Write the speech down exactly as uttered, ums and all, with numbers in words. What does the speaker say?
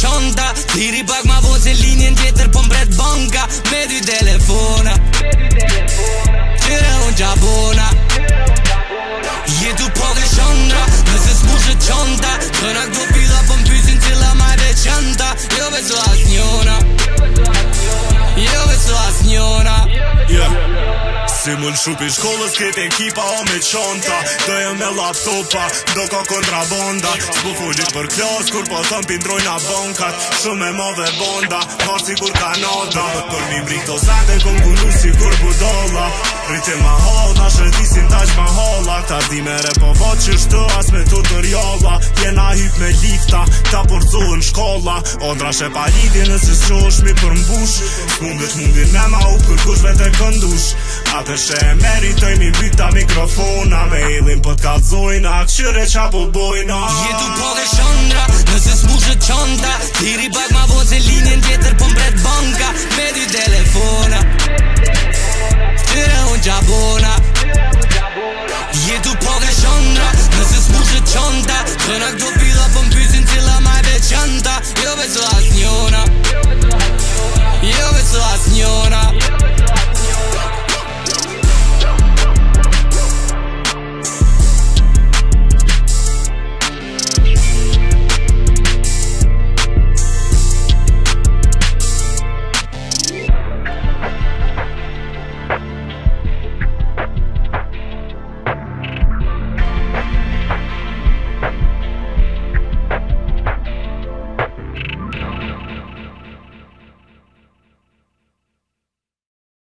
qanta. Thiri pak ma vonë se linjen tjetër po mbret banka. Me dy telefona Qyre unë gjabona Jetu po dhe qandra Nëse s'mushet qanta Këna këto pila po m'pysin cilla ma e veçanta. Jo beso as njona Jo beso as njona Yeah. Si mun shupi shkollës krejt ekipa o me qanta. Doja me laptopa, do ka kontrabanda. S'po folit për klas, kur po thëm pindrojna bankat. Shumë e move bonda, marë si kur Kanada. Për mi mri këto sende kom punu si kur budalla. Rritim ma halla, shërdisin tash ma halla. Ta di me repo vat që shtë as me tutoriala. Jena hyp me lifta, ta porcohen shkolla. Ondra she pa lidhje nëse s'qosh mi për mbush. S'mundet mundin me ma u kërkush vete këndush. Atë she e meritoj mi byta mikrofona. Me ilin pët kalzojna, këshyre qa po bojna. Jetu po dhe qandra, nëse s'mushet qanta. Thiri pak ma vonë se linjen tjetër po mbret banka. Me dy telefona Qyre unë gjabona Jetu po dhe qandra, nëse s'mushet qanta. Këna këto pila po m'pysin cilla ma e veçanta. Jo beso as njona